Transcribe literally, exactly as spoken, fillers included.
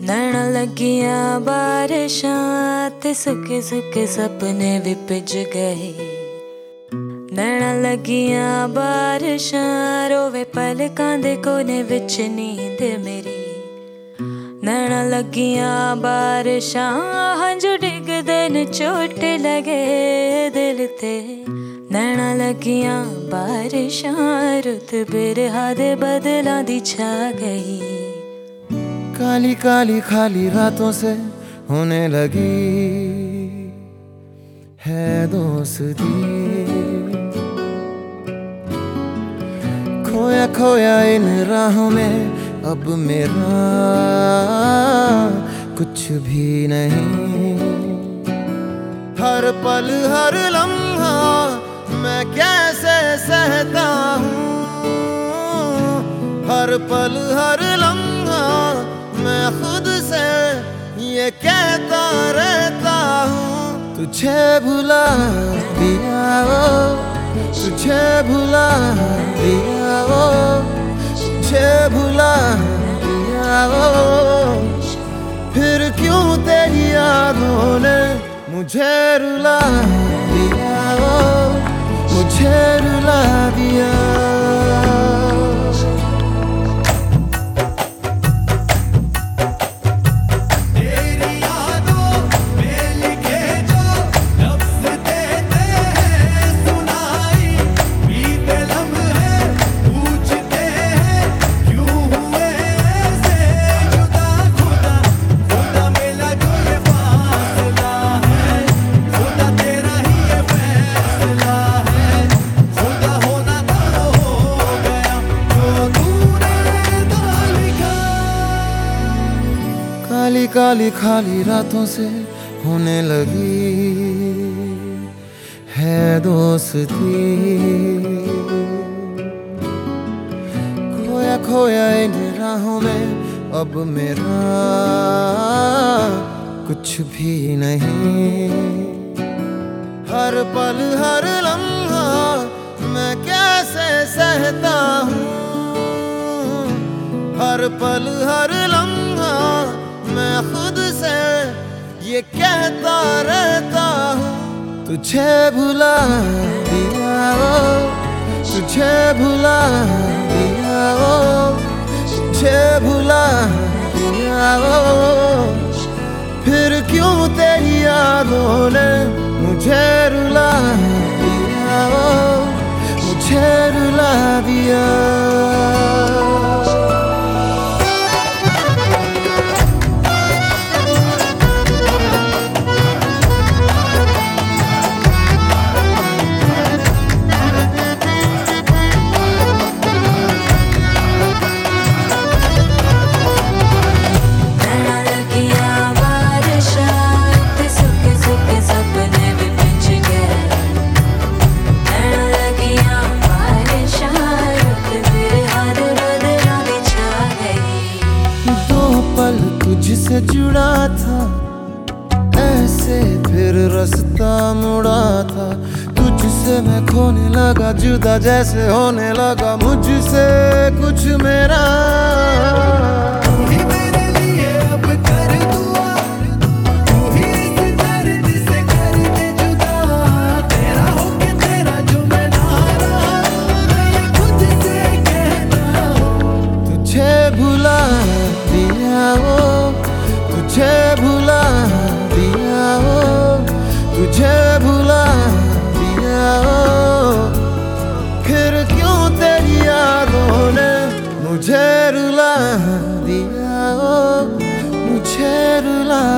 नैना लगियां बारिशां ते सुके सुके सपने भी भिज गए। नैना लगियां बारिशां रोवे पलकां दे कोने विच नींद मेरी। नैना लगियां बारिशां हंझू डिगदे न चोट लगे दिल ते। नैना लगियां बारिशां रुत बिरहा दे बदलां दी छा गई। काली काली खाली रातों से होने लगी है दोस्ती। खोया खोया इन राहों में अब मेरा कुछ भी नहीं। हर पल हर लम्हा मैं कैसे सहता हूँ। हर पल हर लम्हा मैं खुद से ये कहता रहता हूँ। तुझे भुला दिया वो, तुझे भुला दिया वो, तुझे भुला दिया वो। फिर क्यों तेरी यादों ने मुझे रुला दिया वो, मुझे रुला दिया। काली काली खाली रातों से होने लगी है दोस्ती। खोया खोया इन राहों में अब मेरा कुछ भी नहीं। हर पल हर लम्हा मैं कैसे सहता हूँ। हर पल हर लम्हा मैं खुद से ये कहता रहता हूँ। तुझे भुला दिया वो, तुझे भुला दिया वो, तुझे भुला दिया वो। फिर क्यों तेरी यादों ने मुझे रुला दिया वो, मुझे रुला दिया। तुझसे जुड़ा था ऐसे फिर रास्ता मुड़ा था। तुझसे मैं खोने लगा जुदा जैसे होने लगा मुझसे कुछ मेरा। तू ही मेरे लिए अब कर दुआ, तू ही इस दर्द से कर दे जुदा। तेरा होके तेरा जो मैं ना रहा, मैं खुद से कहता हूँ। तुझे भुला दिया वो, तुझे भुला दिया वो, तुझे भुला दिया वो। फिर क्यों तेरी यादों ने मुझे रुला दिया वो, मुझे रुला